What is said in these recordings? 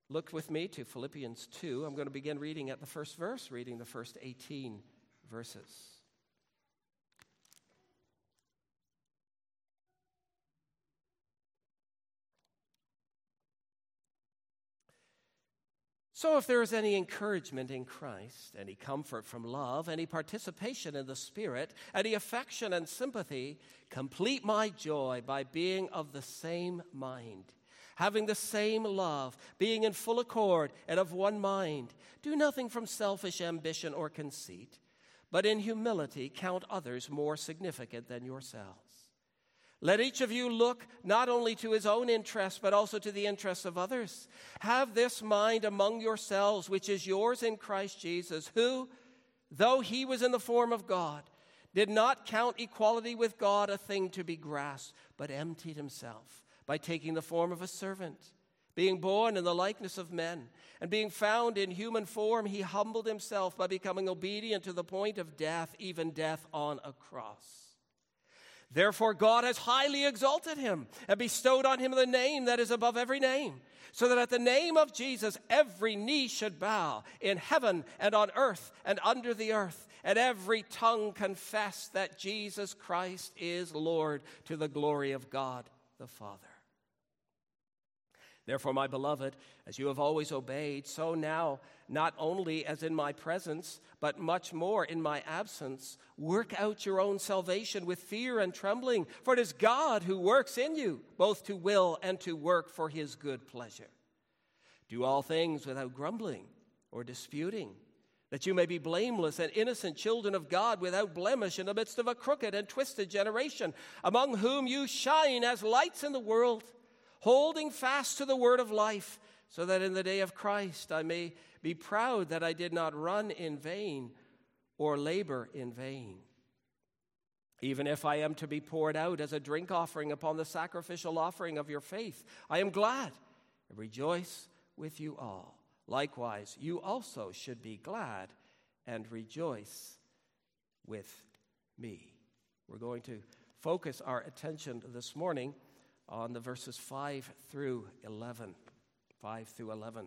Look with me to Philippians 2. I'm going to begin reading at the first verse, reading the first 18 verses. So if there is any encouragement in Christ, any comfort from love, any participation in the Spirit, any affection and sympathy, complete my joy by being of the same mind, having the same love, being in full accord and of one mind. Do nothing from selfish ambition or conceit, but in humility count others more significant than yourselves. Let each of you look not only to his own interests, but also to the interests of others. Have this mind among yourselves, which is yours in Christ Jesus, who, though he was in the form of God, did not count equality with God a thing to be grasped, but emptied himself by taking the form of a servant, being born in the likeness of men, and being found in human form, he humbled himself by becoming obedient to the point of death, even death on a cross. Therefore God has highly exalted him and bestowed on him the name that is above every name, so that at the name of Jesus every knee should bow in heaven and on earth and under the earth, and every tongue confess that Jesus Christ is Lord, to the glory of God the Father. Therefore, my beloved, as you have always obeyed, so now, not only as in my presence, but much more in my absence, work out your own salvation with fear and trembling, for it is God who works in you, both to will and to work for his good pleasure. Do all things without grumbling or disputing, that you may be blameless and innocent children of God, without blemish in the midst of a crooked and twisted generation, among whom you shine as lights in the world, holding fast to the word of life, so that in the day of Christ I may be proud that I did not run in vain or labor in vain. Even if I am to be poured out as a drink offering upon the sacrificial offering of your faith, I am glad and rejoice with you all. Likewise, you also should be glad and rejoice with me. We're going to focus our attention this morning on the verses 5 through 11. 5 through 11.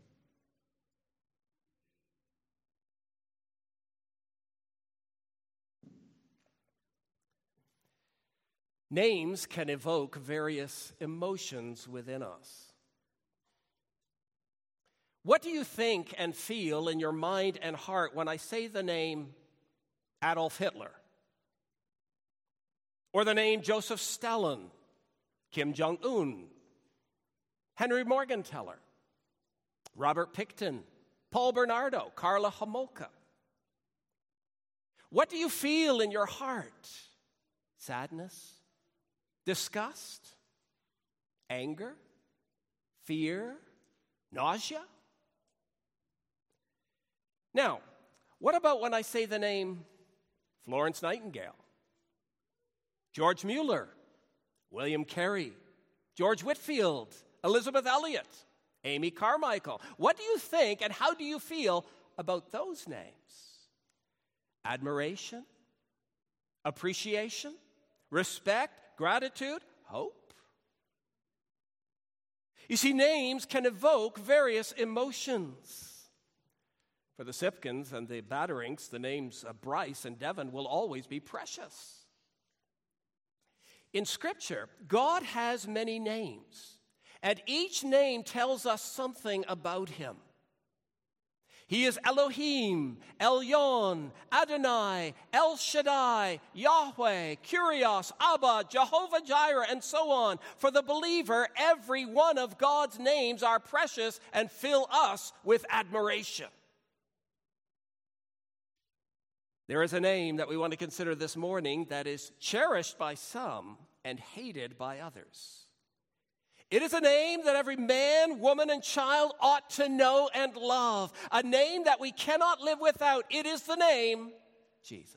Names can evoke various emotions within us. What do you think and feel in your mind and heart when I say the name Adolf Hitler? Or the name Joseph Stalin, Kim Jong-un, Henry Morgenthaler, Robert Pickton, Paul Bernardo, Karla Homolka? What do you feel in your heart? Sadness? Disgust? Anger? Fear? Nausea? Now, what about when I say the name Florence Nightingale, George Mueller, William Carey, George Whitfield, Elizabeth Elliot, Amy Carmichael? What do you think and how do you feel about those names? Admiration? Appreciation? Respect? Gratitude? Hope? You see, names can evoke various emotions. For the Sipkins and the Batterings, the names of Bryce and Devon will always be precious. In Scripture, God has many names, and each name tells us something about him. He is Elohim, Elyon, Adonai, El Shaddai, Yahweh, Kyrios, Abba, Jehovah Jireh, and so on. For the believer, every one of God's names are precious and fill us with admiration. There is a name that we want to consider this morning that is cherished by some and hated by others. It is a name that every man, woman, and child ought to know and love. A name that we cannot live without. It is the name Jesus.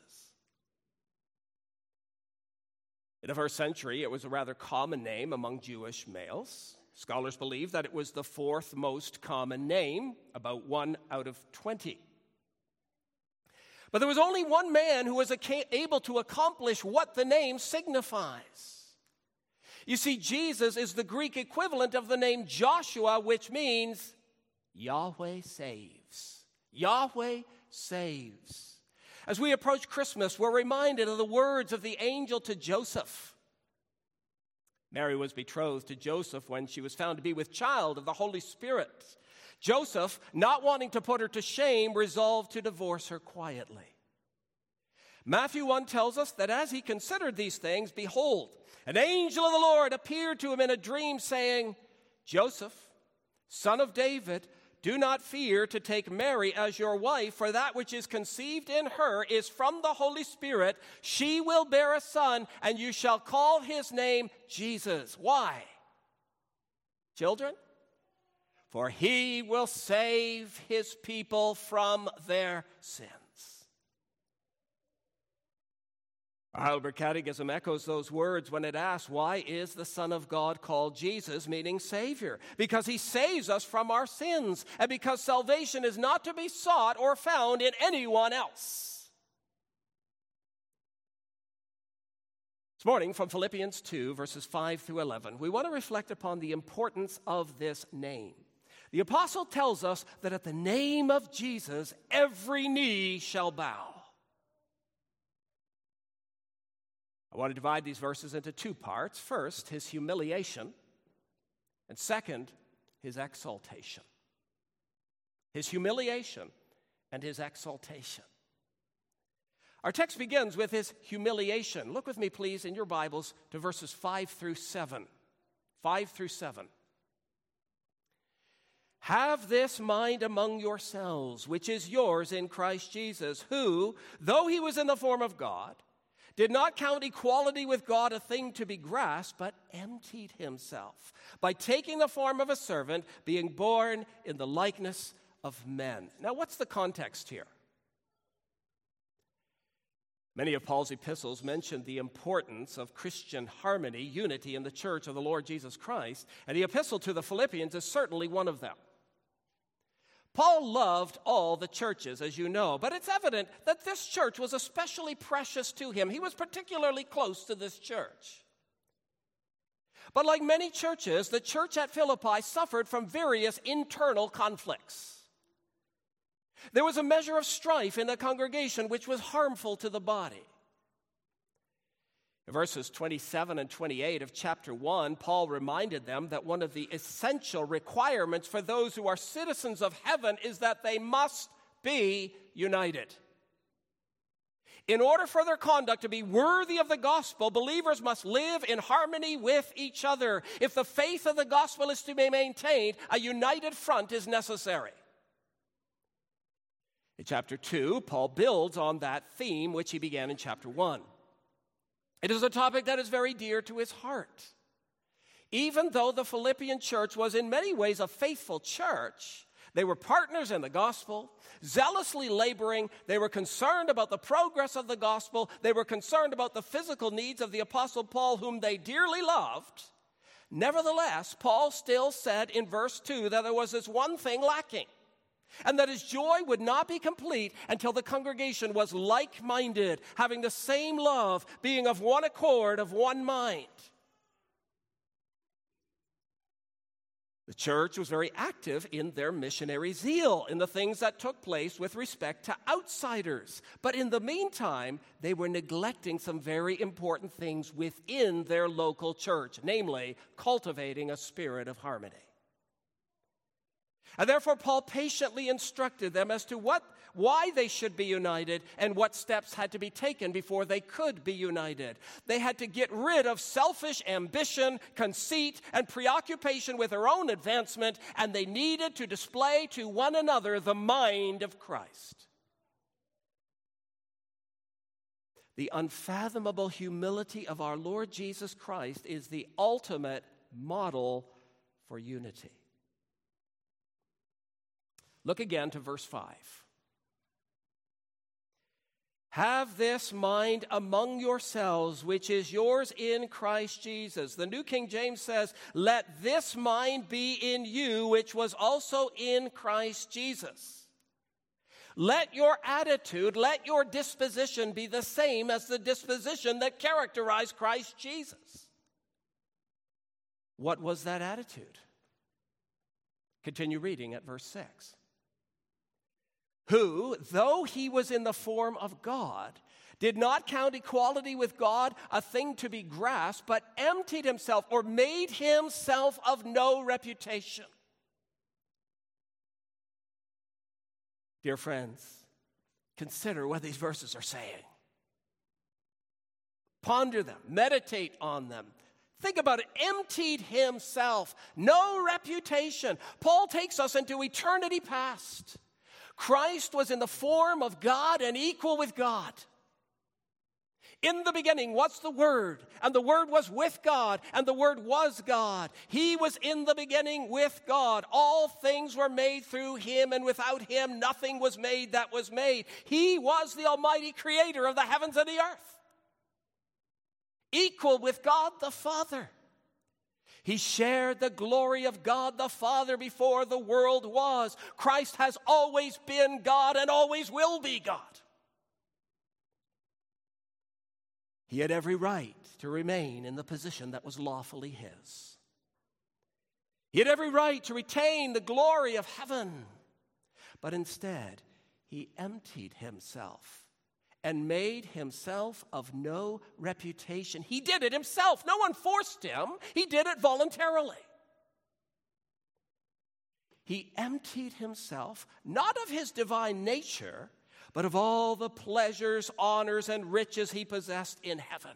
In the first century, it was a rather common name among Jewish males. Scholars believe that it was the fourth most common name, about 1 out of 20. But there was only one man who was able to accomplish what the name signifies. You see, Jesus is the Greek equivalent of the name Joshua, which means Yahweh saves. Yahweh saves. As we approach Christmas, we're reminded of the words of the angel to Joseph. Mary was betrothed to Joseph when she was found to be with child of the Holy Spirit. Joseph, not wanting to put her to shame, resolved to divorce her quietly. Matthew 1 tells us that as he considered these things, behold, an angel of the Lord appeared to him in a dream, saying, Joseph, son of David, do not fear to take Mary as your wife, for that which is conceived in her is from the Holy Spirit. She will bear a son, and you shall call his name Jesus. Why? Children? For he will save his people from their sins. Our Heidelberg Catechism echoes those words when it asks, why is the Son of God called Jesus, meaning Savior? Because he saves us from our sins, and because salvation is not to be sought or found in anyone else. This morning, from Philippians 2, verses 5 through 11, we want to reflect upon the importance of this name. The apostle tells us that at the name of Jesus, every knee shall bow. I want to divide these verses into two parts. First, his humiliation, and second, his exaltation. His humiliation and his exaltation. Our text begins with his humiliation. Look with me, please, in your Bibles to verses 5 through 7. 5 through 7. Have this mind among yourselves, which is yours in Christ Jesus, who, though he was in the form of God, did not count equality with God a thing to be grasped, but emptied himself by taking the form of a servant, being born in the likeness of men. Now, what's the context here? Many of Paul's epistles mention the importance of Christian harmony, unity in the church of the Lord Jesus Christ, and the epistle to the Philippians is certainly one of them. Paul loved all the churches, as you know, but it's evident that this church was especially precious to him. He was particularly close to this church. But like many churches, the church at Philippi suffered from various internal conflicts. There was a measure of strife in the congregation which was harmful to the body. In verses 27 and 28 of chapter 1, Paul reminded them that one of the essential requirements for those who are citizens of heaven is that they must be united. In order for their conduct to be worthy of the gospel, believers must live in harmony with each other. If the faith of the gospel is to be maintained, a united front is necessary. In chapter 2, Paul builds on that theme which he began in chapter 1. It is a topic that is very dear to his heart. Even though the Philippian church was in many ways a faithful church, they were partners in the gospel, zealously laboring. They were concerned about the progress of the gospel. They were concerned about the physical needs of the apostle Paul, whom they dearly loved. Nevertheless, Paul still said in verse 2 that there was this one thing lacking, and that his joy would not be complete until the congregation was like-minded, having the same love, being of one accord, of one mind. The church was very active in their missionary zeal, in the things that took place with respect to outsiders. But in the meantime, they were neglecting some very important things within their local church, namely cultivating a spirit of harmony. And therefore, Paul patiently instructed them as to why they should be united and what steps had to be taken before they could be united. They had to get rid of selfish ambition, conceit, and preoccupation with their own advancement, and they needed to display to one another the mind of Christ. The unfathomable humility of our Lord Jesus Christ is the ultimate model for unity. Look again to verse 5. Have this mind among yourselves, which is yours in Christ Jesus. The New King James says, let this mind be in you, which was also in Christ Jesus. Let your attitude, let your disposition be the same as the disposition that characterized Christ Jesus. What was that attitude? Continue reading at verse 6. Who, though he was in the form of God, did not count equality with God a thing to be grasped, but emptied himself or made himself of no reputation. Dear friends, consider what these verses are saying. Ponder them, meditate on them. Think about it. Emptied himself, no reputation. Paul takes us into eternity past. Christ was in the form of God and equal with God. In the beginning, what's the Word? And the Word was with God, and the Word was God. He was in the beginning with God. All things were made through him, and without him nothing was made that was made. He was the almighty creator of the heavens and the earth. Equal with God the Father. He shared the glory of God the Father before the world was. Christ has always been God and always will be God. He had every right to remain in the position that was lawfully his. He had every right to retain the glory of heaven. But instead, he emptied himself and made himself of no reputation. He did it himself. No one forced him. He did it voluntarily. He emptied himself, not of his divine nature, but of all the pleasures, honors, and riches he possessed in heaven.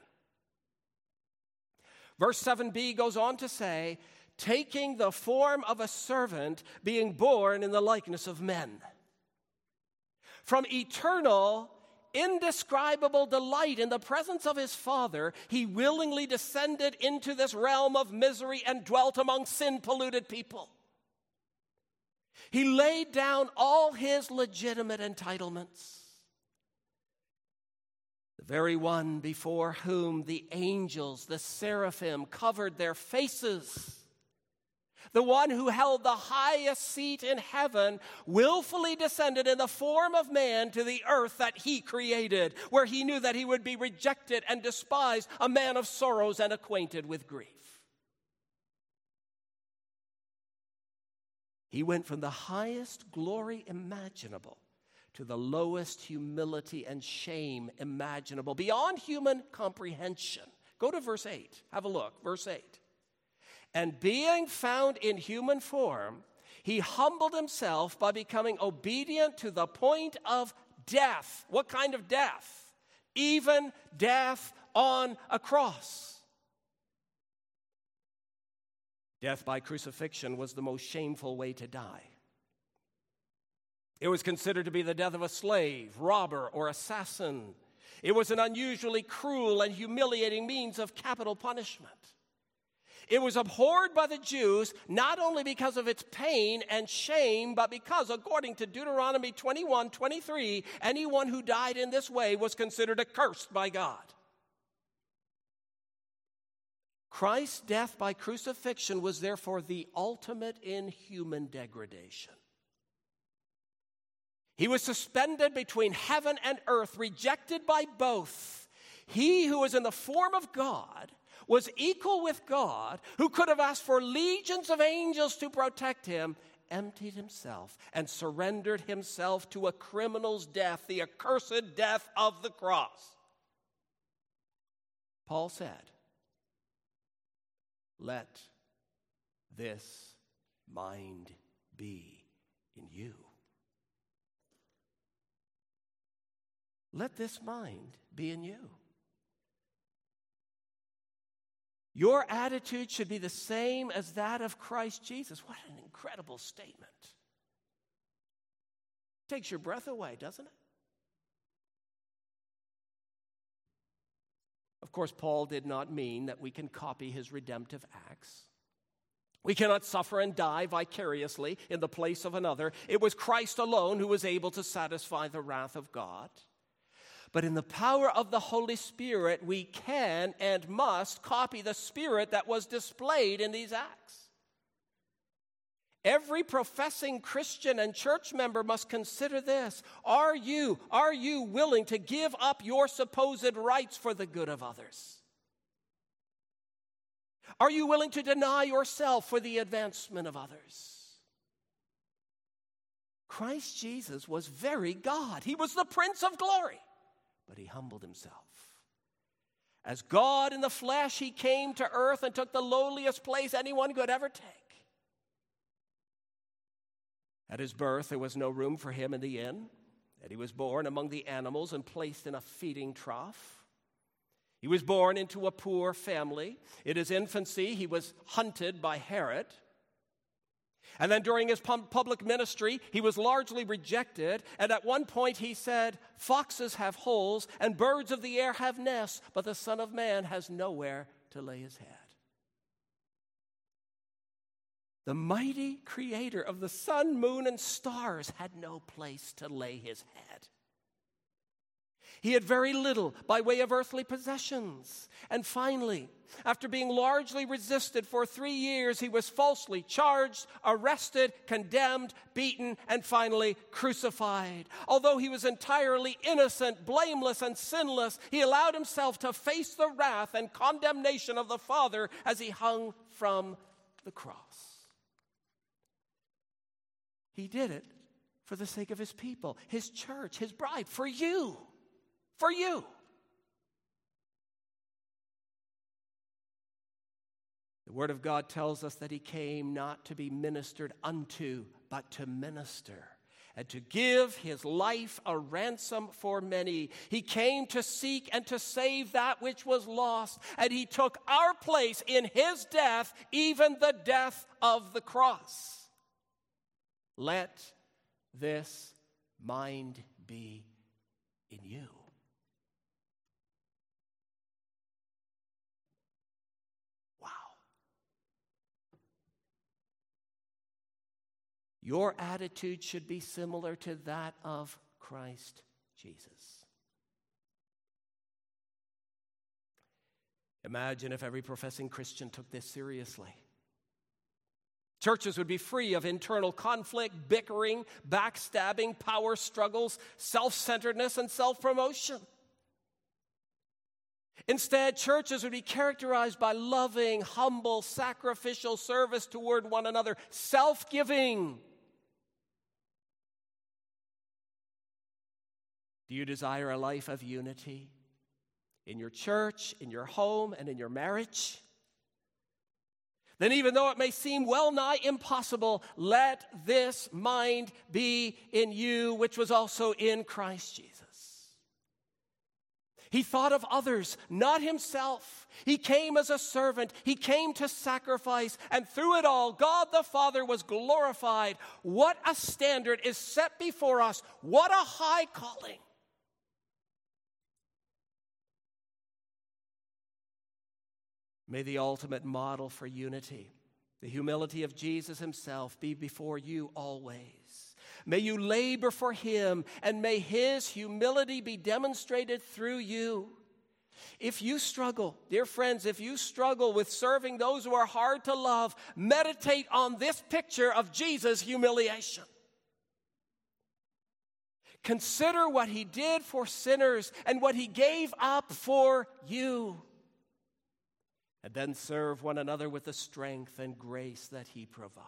Verse 7b goes on to say, taking the form of a servant, being born in the likeness of men. From eternal, indescribable delight in the presence of his Father, he willingly descended into this realm of misery and dwelt among sin-polluted people. He laid down all his legitimate entitlements. The very one before whom the angels, the seraphim, covered their faces. The one who held the highest seat in heaven willfully descended in the form of man to the earth that he created, where he knew that he would be rejected and despised, a man of sorrows and acquainted with grief. He went from the highest glory imaginable to the lowest humility and shame imaginable, beyond human comprehension. Go to verse 8. Have a look. Verse 8. And being found in human form, he humbled himself by becoming obedient to the point of death. What kind of death? Even death on a cross. Death by crucifixion was the most shameful way to die. It was considered to be the death of a slave, robber, or assassin. It was an unusually cruel and humiliating means of capital punishment. It was abhorred by the Jews not only because of its pain and shame, but because, according to Deuteronomy 21:23, anyone who died in this way was considered accursed by God. Christ's death by crucifixion was therefore the ultimate in human degradation. He was suspended between heaven and earth, rejected by both. He who was in the form of God was equal with God, who could have asked for legions of angels to protect him, emptied himself and surrendered himself to a criminal's death, the accursed death of the cross. Paul said, "Let this mind be in you." Let this mind be in you. Your attitude should be the same as that of Christ Jesus. What an incredible statement. Takes your breath away, doesn't it? Of course, Paul did not mean that we can copy his redemptive acts. We cannot suffer and die vicariously in the place of another. It was Christ alone who was able to satisfy the wrath of God. But in the power of the Holy Spirit, we can and must copy the Spirit that was displayed in these acts. Every professing Christian and church member must consider this. Are you willing to give up your supposed rights for the good of others? Are you willing to deny yourself for the advancement of others? Christ Jesus was very God. He was the Prince of Glory, but he humbled himself. As God in the flesh, he came to earth and took the lowliest place anyone could ever take. At his birth, there was no room for him in the inn, and he was born among the animals and placed in a feeding trough. He was born into a poor family. In his infancy, he was hunted by Herod. And then during his public ministry, he was largely rejected. And at one point he said, "Foxes have holes and birds of the air have nests, but the Son of Man has nowhere to lay his head." The mighty creator of the sun, moon, and stars had no place to lay his head. He had very little by way of earthly possessions. And finally, after being largely resisted for 3 years, he was falsely charged, arrested, condemned, beaten, and finally crucified. Although he was entirely innocent, blameless, and sinless, he allowed himself to face the wrath and condemnation of the Father as he hung from the cross. He did it for the sake of his people, his church, his bride, for you. For you. The Word of God tells us that he came not to be ministered unto, but to minister, and to give his life a ransom for many. He came to seek and to save that which was lost, and he took our place in his death, even the death of the cross. Let this mind be in you. Your attitude should be similar to that of Christ Jesus. Imagine if every professing Christian took this seriously. Churches would be free of internal conflict, bickering, backstabbing, power struggles, self-centeredness, and self-promotion. Instead, churches would be characterized by loving, humble, sacrificial service toward one another, self-giving. Do you desire a life of unity in your church, in your home, and in your marriage? Then even though it may seem well nigh impossible, let this mind be in you, which was also in Christ Jesus. He thought of others, not himself. He came as a servant. He came to sacrifice. And through it all, God the Father was glorified. What a standard is set before us. What a high calling. May the ultimate model for unity, the humility of Jesus himself, be before you always. May you labor for him, and may his humility be demonstrated through you. If you struggle, dear friends, if you struggle with serving those who are hard to love, meditate on this picture of Jesus' humiliation. Consider what he did for sinners and what he gave up for you. And then serve one another with the strength and grace that he provides.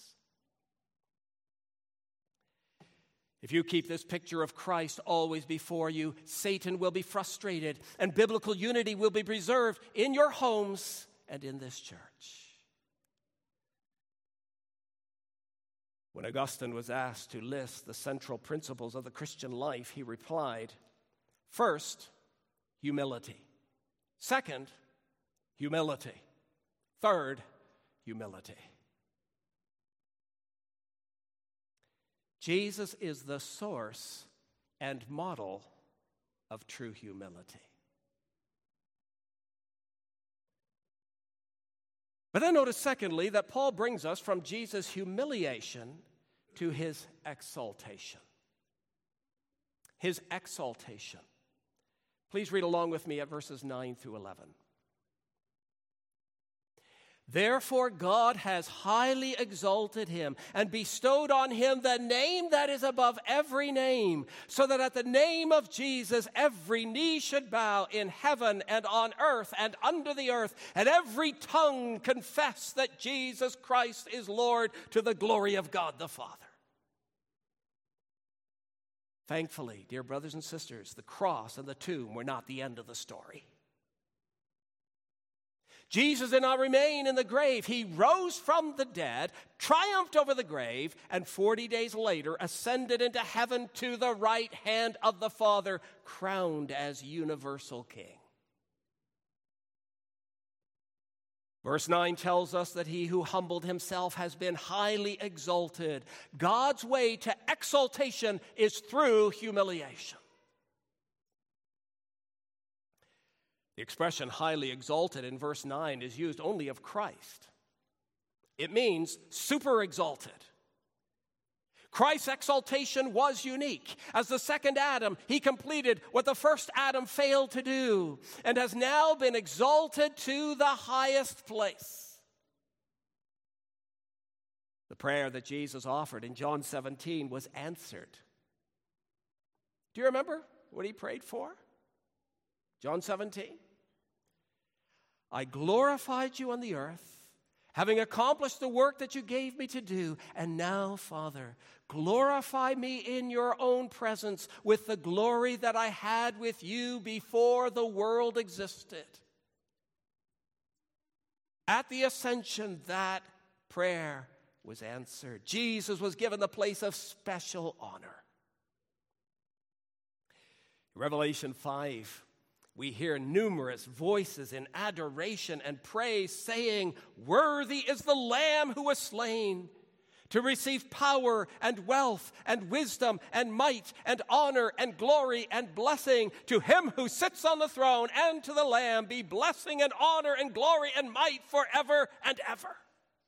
If you keep this picture of Christ always before you, Satan will be frustrated, and biblical unity will be preserved in your homes and in this church. When Augustine was asked to list the central principles of the Christian life, he replied, first, humility. Second, humility. Third, humility. Jesus is the source and model of true humility. But then notice, secondly, that Paul brings us from Jesus' humiliation to his exaltation. His exaltation. Please read along with me at verses 9 through 11. Therefore God has highly exalted him and bestowed on him the name that is above every name, so that at the name of Jesus every knee should bow in heaven and on earth and under the earth, and every tongue confess that Jesus Christ is Lord, to the glory of God the Father. Thankfully, dear brothers and sisters, the cross and the tomb were not the end of the story. Jesus did not remain in the grave. He rose from the dead, triumphed over the grave, and 40 days later ascended into heaven to the right hand of the Father, crowned as universal King. Verse 9 tells us that he who humbled himself has been highly exalted. God's way to exaltation is through humiliation. The expression highly exalted in verse 9 is used only of Christ. It means super exalted. Christ's exaltation was unique. As the second Adam, he completed what the first Adam failed to do and has now been exalted to the highest place. The prayer that Jesus offered in John 17 was answered. Do you remember what he prayed for? John 17. I glorified you on the earth, having accomplished the work that you gave me to do. And now, Father, glorify me in your own presence with the glory that I had with you before the world existed. At the ascension, that prayer was answered. Jesus was given the place of special honor. Revelation 5. We hear numerous voices in adoration and praise saying, worthy is the Lamb who was slain to receive power and wealth and wisdom and might and honor and glory and blessing. To him who sits on the throne and to the Lamb be blessing and honor and glory and might forever and ever.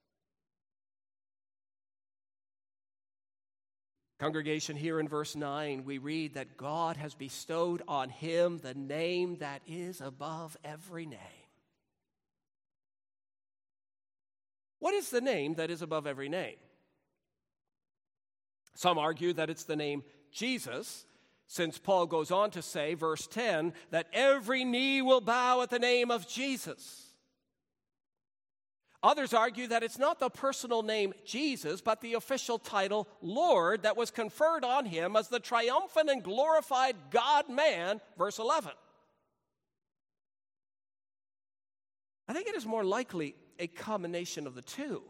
Congregation, here in verse 9, we read that God has bestowed on him the name that is above every name. What is the name that is above every name? Some argue that it's the name Jesus, since Paul goes on to say, verse 10, that every knee will bow at the name of Jesus. Others argue that it's not the personal name Jesus, but the official title Lord that was conferred on him as the triumphant and glorified God-man, verse 11. I think it is more likely a combination of the two.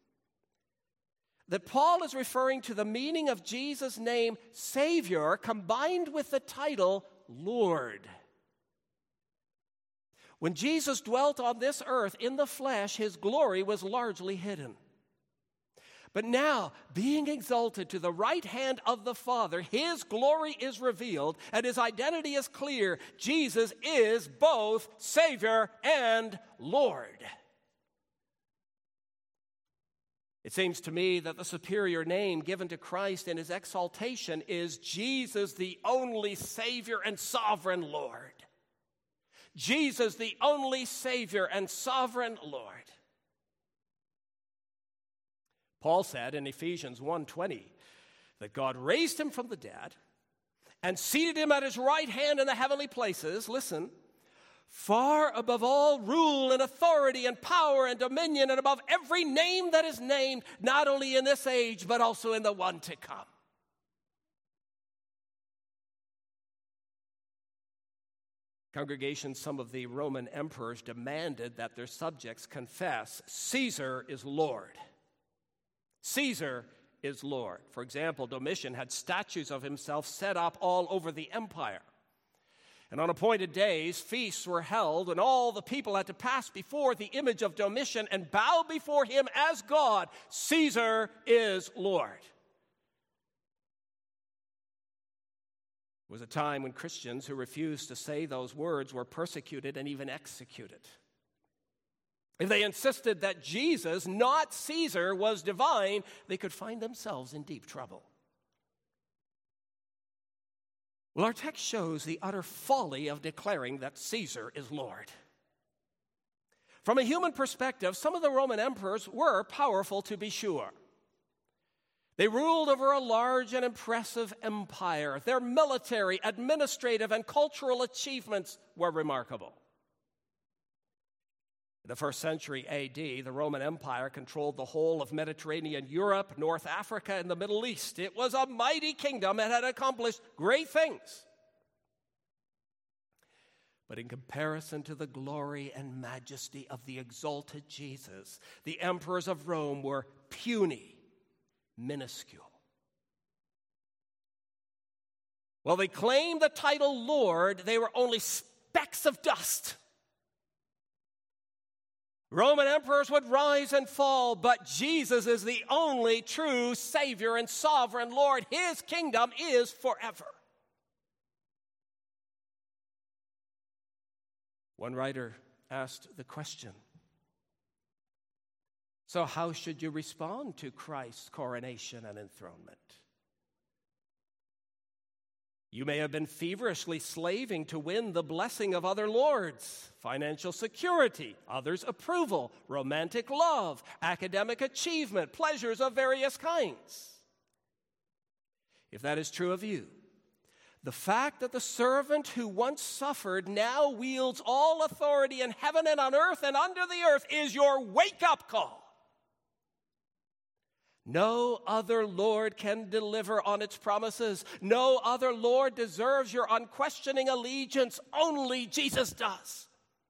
That Paul is referring to the meaning of Jesus' name, Savior, combined with the title Lord. When Jesus dwelt on this earth in the flesh, his glory was largely hidden. But now, being exalted to the right hand of the Father, his glory is revealed and his identity is clear. Jesus is both Savior and Lord. It seems to me that the superior name given to Christ in his exaltation is Jesus, the only Savior and sovereign Lord. Jesus, the only Savior and sovereign Lord. Paul said in Ephesians 1:20 that God raised him from the dead and seated him at his right hand in the heavenly places, listen, far above all rule and authority and power and dominion and above every name that is named, not only in this age but also in the one to come. Congregation, some of the Roman emperors demanded that their subjects confess, Caesar is Lord. Caesar is Lord. For example, Domitian had statues of himself set up all over the empire. And on appointed days, feasts were held, and all the people had to pass before the image of Domitian and bow before him as God. Caesar is Lord. It was a time when Christians who refused to say those words were persecuted and even executed. If they insisted that Jesus, not Caesar, was divine, they could find themselves in deep trouble. Well, our text shows the utter folly of declaring that Caesar is Lord. From a human perspective, some of the Roman emperors were powerful, to be sure. They ruled over a large and impressive empire. Their military, administrative, and cultural achievements were remarkable. In the first century A.D., the Roman Empire controlled the whole of Mediterranean Europe, North Africa, and the Middle East. It was a mighty kingdom and had accomplished great things. But in comparison to the glory and majesty of the exalted Jesus, the emperors of Rome were puny, minuscule. While they claimed the title Lord, they were only specks of dust. Roman emperors would rise and fall, but Jesus is the only true Savior and sovereign Lord. His kingdom is forever. One writer asked the question, so how should you respond to Christ's coronation and enthronement? You may have been feverishly slaving to win the blessing of other lords, financial security, others' approval, romantic love, academic achievement, pleasures of various kinds. If that is true of you, the fact that the servant who once suffered now wields all authority in heaven and on earth and under the earth is your wake-up call. No other Lord can deliver on its promises. No other Lord deserves your unquestioning allegiance. Only Jesus does.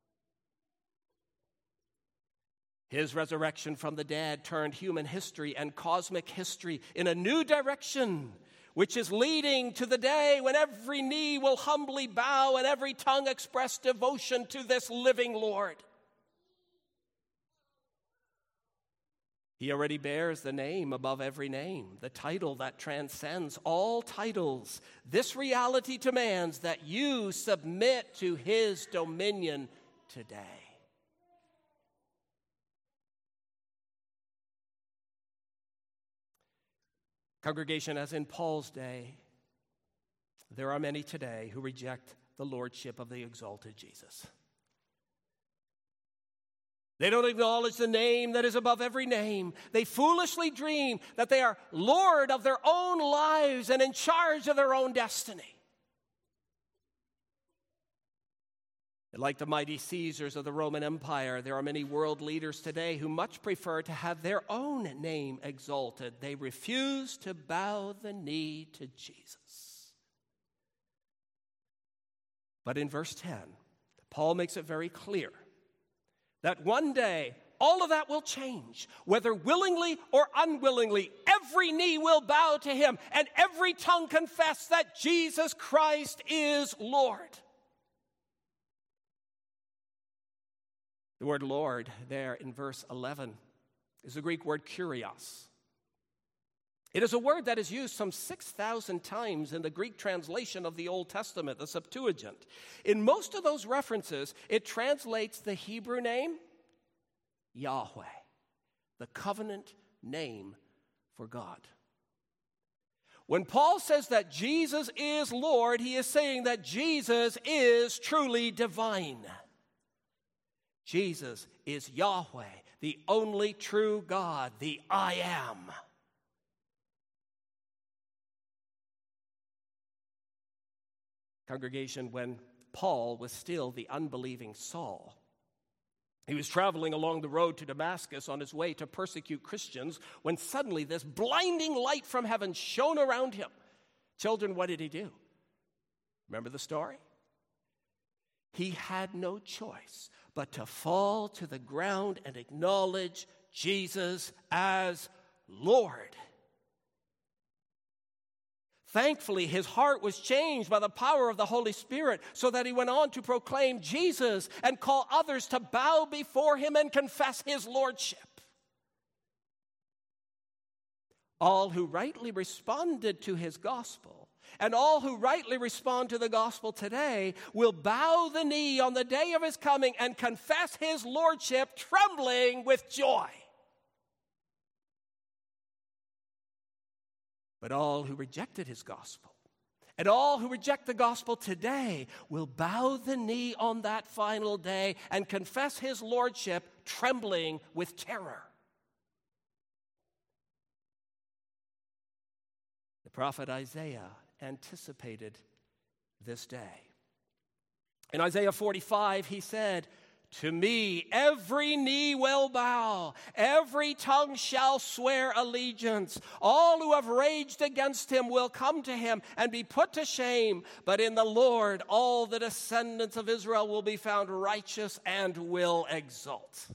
His resurrection from the dead turned human history and cosmic history in a new direction, which is leading to the day when every knee will humbly bow and every tongue express devotion to this living Lord. He already bears the name above every name, the title that transcends all titles. This reality demands that you submit to his dominion today. Congregation, as in Paul's day, there are many today who reject the lordship of the exalted Jesus. They don't acknowledge the name that is above every name. They foolishly dream that they are Lord of their own lives and in charge of their own destiny. And like the mighty Caesars of the Roman Empire, there are many world leaders today who much prefer to have their own name exalted. They refuse to bow the knee to Jesus. But in verse 10, Paul makes it very clear that one day all of that will change. Whether willingly or unwillingly, every knee will bow to him and every tongue confess that Jesus Christ is Lord. The word Lord there in verse 11 is the Greek word kurios. It is a word that is used some 6,000 times in the Greek translation of the Old Testament, the Septuagint. In most of those references, it translates the Hebrew name Yahweh, the covenant name for God. When Paul says that Jesus is Lord, he is saying that Jesus is truly divine. Jesus is Yahweh, the only true God, the I am. Congregation, when Paul was still the unbelieving Saul, he was traveling along the road to Damascus on his way to persecute Christians when suddenly this blinding light from heaven shone around him. Children, what did he do? Remember the story? He had no choice but to fall to the ground and acknowledge Jesus as Lord. Thankfully, his heart was changed by the power of the Holy Spirit so that he went on to proclaim Jesus and call others to bow before him and confess his lordship. All who rightly responded to his gospel and all who rightly respond to the gospel today will bow the knee on the day of his coming and confess his lordship, trembling with joy. But all who rejected his gospel and all who reject the gospel today will bow the knee on that final day and confess his lordship, trembling with terror. The prophet Isaiah anticipated this day. In Isaiah 45, he said, To me, every knee will bow, every tongue shall swear allegiance. All who have raged against him will come to him and be put to shame. But in the Lord, all the descendants of Israel will be found righteous and will exult.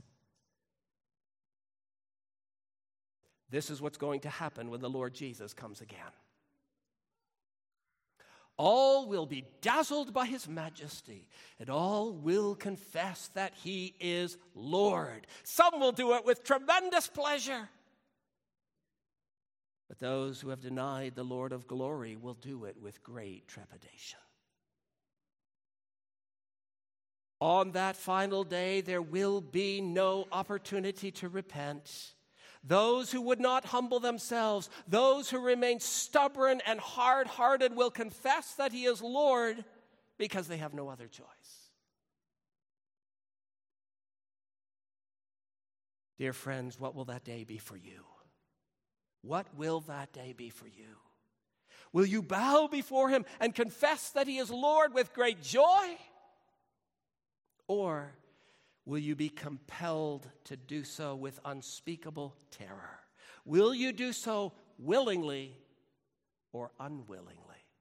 This is what's going to happen when the Lord Jesus comes again. All will be dazzled by his majesty, and all will confess that he is Lord. Some will do it with tremendous pleasure, but those who have denied the Lord of glory will do it with great trepidation. On that final day, there will be no opportunity to repent. Those who would not humble themselves, those who remain stubborn and hard-hearted will confess that he is Lord because they have no other choice. Dear friends, what will that day be for you? What will that day be for you? Will you bow before him and confess that he is Lord with great joy? Or will you be compelled to do so with unspeakable terror? Will you do so willingly or unwillingly?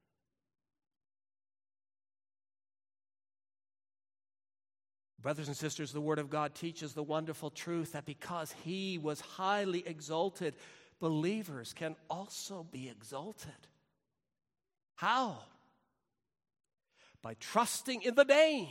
Brothers and sisters, the Word of God teaches the wonderful truth that because he was highly exalted, believers can also be exalted. How? By trusting in the name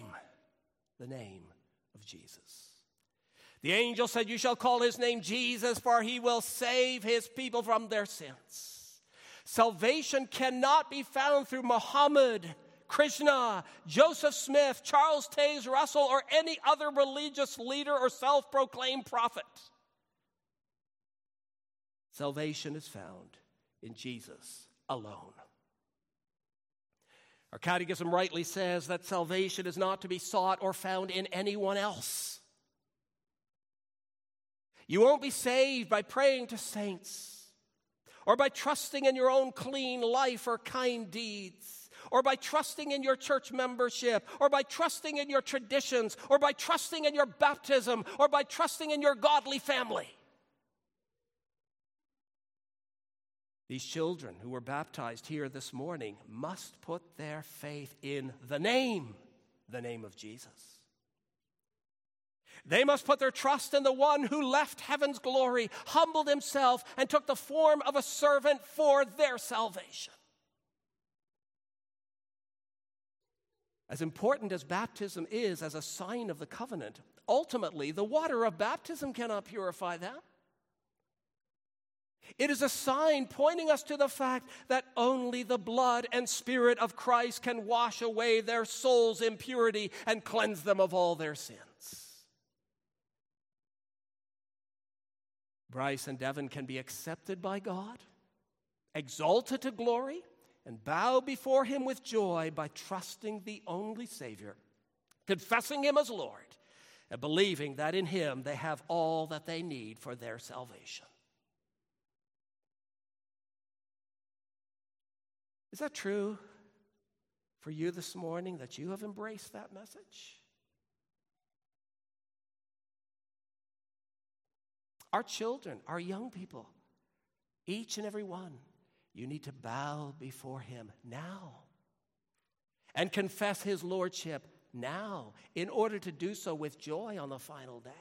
of Jesus. The angel said, "You shall call his name Jesus, for he will save his people from their sins." Salvation cannot be found through Muhammad, Krishna, Joseph Smith, Charles Taze Russell, or any other religious leader or self-proclaimed prophet. Salvation is found in Jesus alone. Our catechism rightly says that salvation is not to be sought or found in anyone else. You won't be saved by praying to saints, or by trusting in your own clean life or kind deeds, or by trusting in your church membership, or by trusting in your traditions, or by trusting in your baptism, or by trusting in your godly family. These children who were baptized here this morning must put their faith in the name of Jesus. They must put their trust in the one who left heaven's glory, humbled himself, and took the form of a servant for their salvation. As important as baptism is as a sign of the covenant, ultimately the water of baptism cannot purify that. It is a sign pointing us to the fact that only the blood and Spirit of Christ can wash away their soul's impurity and cleanse them of all their sins. Bryce and Devin can be accepted by God, exalted to glory, and bow before him with joy by trusting the only Savior, confessing him as Lord, and believing that in him they have all that they need for their salvation. Is that true for you this morning, that you have embraced that message? Our children, our young people, each and every one, you need to bow before him now and confess his lordship now in order to do so with joy on the final day.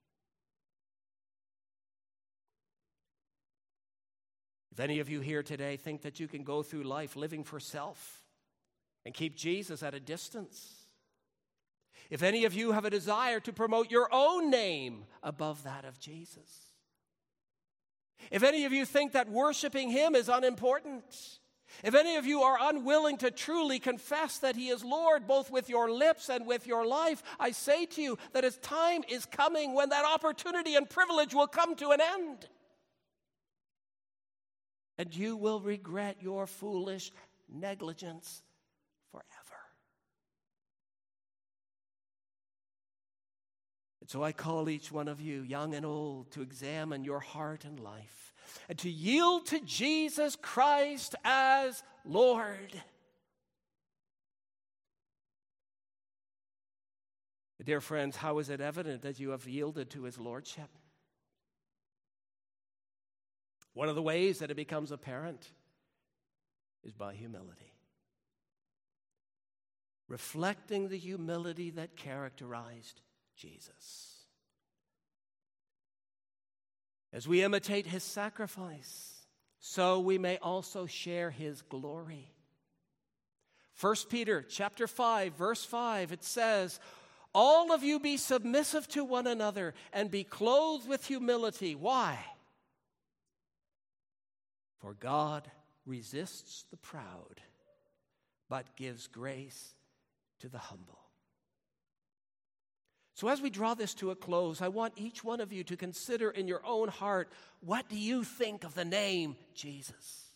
If any of you here today think that you can go through life living for self and keep Jesus at a distance, if any of you have a desire to promote your own name above that of Jesus, if any of you think that worshiping him is unimportant, if any of you are unwilling to truly confess that he is Lord both with your lips and with your life, I say to you that his time is coming when that opportunity and privilege will come to an end. And you will regret your foolish negligence forever. And so I call each one of you, young and old, to examine your heart and life and to yield to Jesus Christ as Lord. Dear friends, how is it evident that you have yielded to his lordship? One of the ways that it becomes apparent is by humility. Reflecting the humility that characterized Jesus. As we imitate his sacrifice, so we may also share his glory. 1 Peter chapter 5, verse 5, it says, all of you be submissive to one another and be clothed with humility. Why? For God resists the proud, but gives grace to the humble. So as we draw this to a close, I want each one of you to consider in your own heart, what do you think of the name Jesus?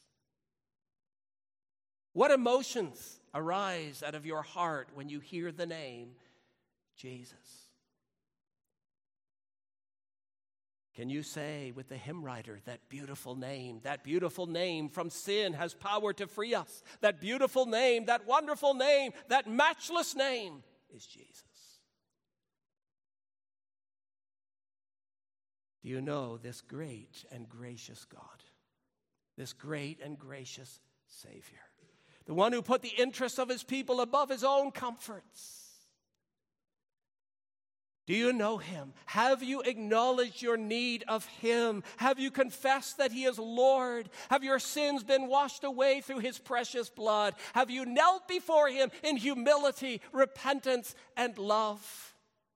What emotions arise out of your heart when you hear the name Jesus? Can you say with the hymn writer, that beautiful name from sin has power to free us. That beautiful name, that wonderful name, that matchless name is Jesus. Do you know this great and gracious God, this great and gracious Savior, the one who put the interests of his people above his own comforts? Do you know him? Have you acknowledged your need of him? Have you confessed that he is Lord? Have your sins been washed away through his precious blood? Have you knelt before him in humility, repentance, and love?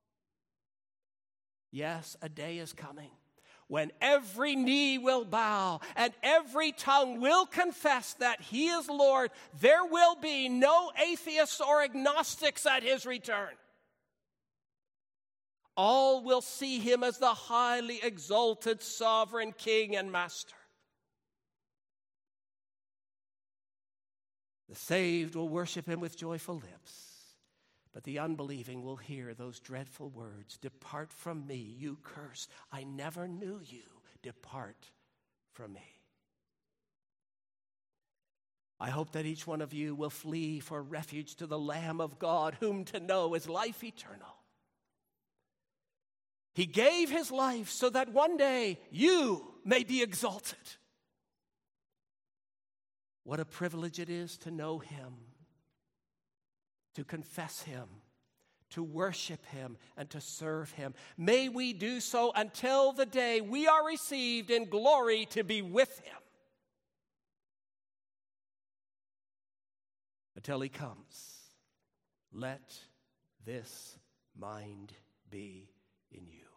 Yes, a day is coming when every knee will bow and every tongue will confess that he is Lord. There will be no atheists or agnostics at his return. All will see him as the highly exalted sovereign King and Master. The saved will worship him with joyful lips, but the unbelieving will hear those dreadful words, depart from me, you cursed. I never knew you. Depart from me. I hope that each one of you will flee for refuge to the Lamb of God, whom to know is life eternal. He gave his life so that one day you may be exalted. What a privilege it is to know him, to confess him, to worship him, and to serve him. May we do so until the day we are received in glory to be with him. Until he comes, let this mind be in you.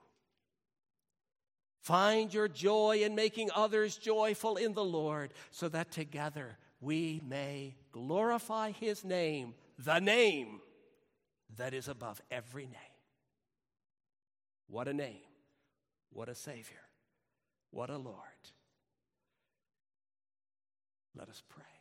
Find your joy in making others joyful in the Lord, so that together we may glorify his name, the name that is above every name. What a name, what a Savior, what a Lord. Let us pray.